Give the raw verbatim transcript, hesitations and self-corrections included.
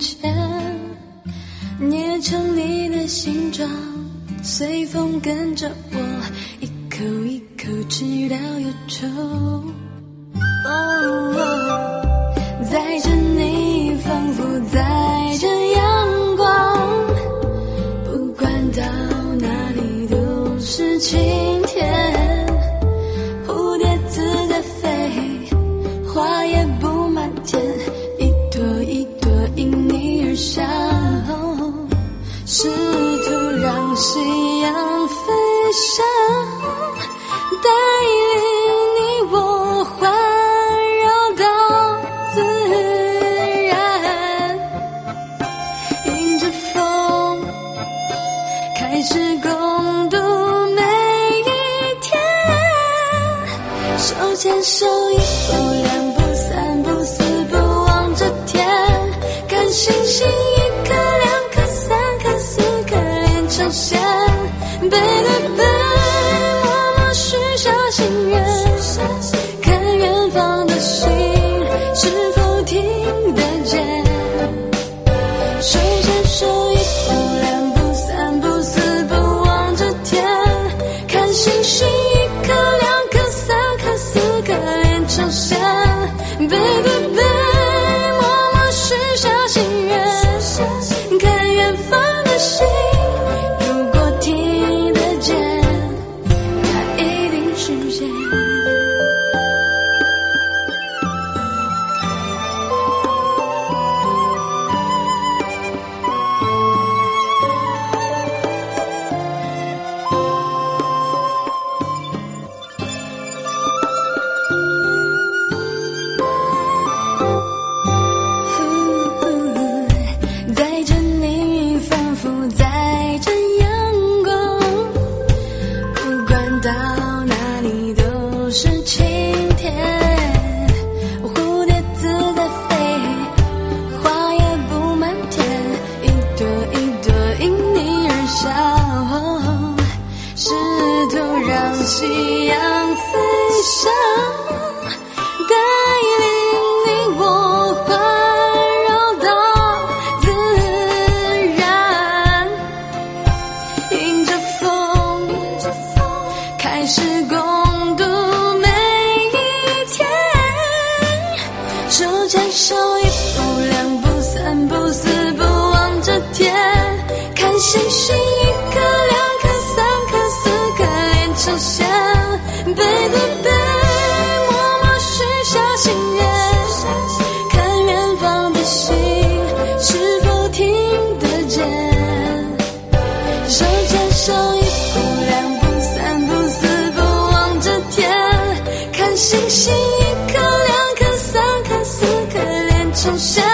前，捏成你的形状，随风跟着我，一口一口吃到忧愁。哦哦，载着你，仿佛载着阳光，不管到哪里都是晴天。蝴蝶自在飞，花也布满天，一朵一朵因你而香，试图让夕阳飞翔，带领你我环绕到自然，迎着风开始共度每一天，手牵手一步两步三步四步望着天，看星星一颗两颗三颗四颗连成线，背对背默默许下心愿，看远方的星是否听得见，手牵手一步两步三步四步望着天，看星星一颗两颗三颗四颗连成线，背对背默默许下心愿，看远方的星如果听得见，它一定实现。载着你，仿佛载着阳光，不管到哪里都是晴天。蝴蝶自在飞，花也布满天，一朵一朵因你而笑，试图让夕阳飞翔，带领你我环绕到自然，迎着风开始共度每一天，手牵手一步两步三步四步望着天，看星星一颗两颗三颗四颗连成线，背对背默默许下心愿，看远方的星是否听得见，手牵手一步两步三步四步望着天，看星星一颗两颗三颗四颗连成线，